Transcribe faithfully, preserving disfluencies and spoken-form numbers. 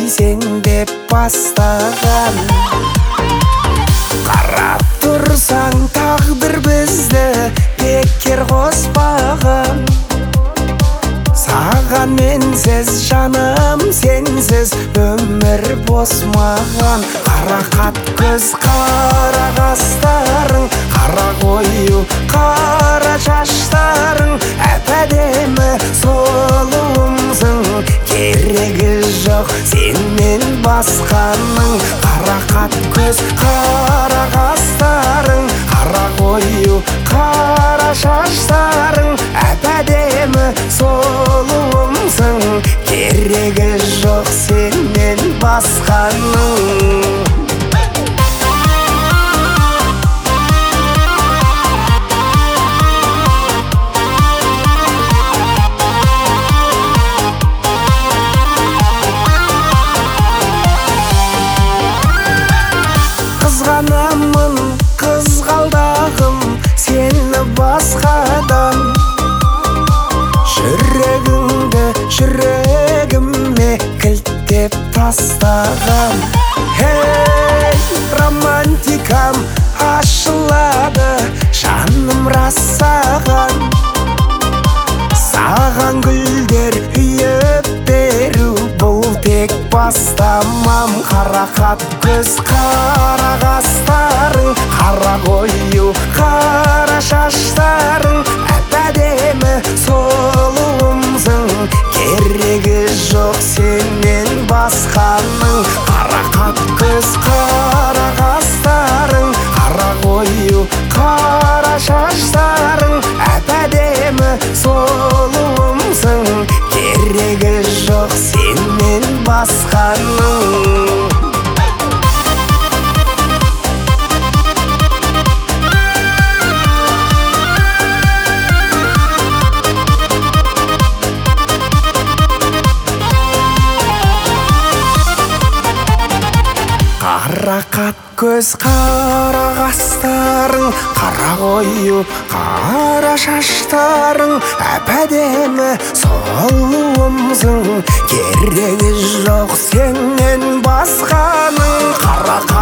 дейсің деп бастаған. Қарап тұрсаң тағдыр бізді бекер қоспаған. Саған менсіз жаным, сенсіз өмір бос маған. Қарақат көз, қара қастарың, қара қою, қара шаштарың, әп-әдемі сұлуымсың. Керегі жоқ сенмен басқаның. Қарақат көз, қара қастарың, қара қою, қара шаштарың, әп-әдемі сұлуымсың. Керегі жоқ сенмен басқаның. Қызғанамын қызғалдағым сені басқадан. Жүрегіңді жүрегіме кілттеп тастаған. Хей, романтикам ашылады жаным рас саған. Саған гүлдер үйіп беру бұл тек бастамам. Қарақат көз, қара қастарың, қара қою, қара шаштарың, әп-әдемі сұлуымсың. Керегі жоқ сенен басқаның. Қарақат көз, қара қастарың, қара қою, қара шаштарың, әп-әдемі сұлуымсың. Керегі жоқ сенен басқаның. Қарақат көз, қара қастарың, қара қою, қара шаштарың, әп-әдемі сұлуымсың. Керегі жоқ сенен басқаның. Қарақат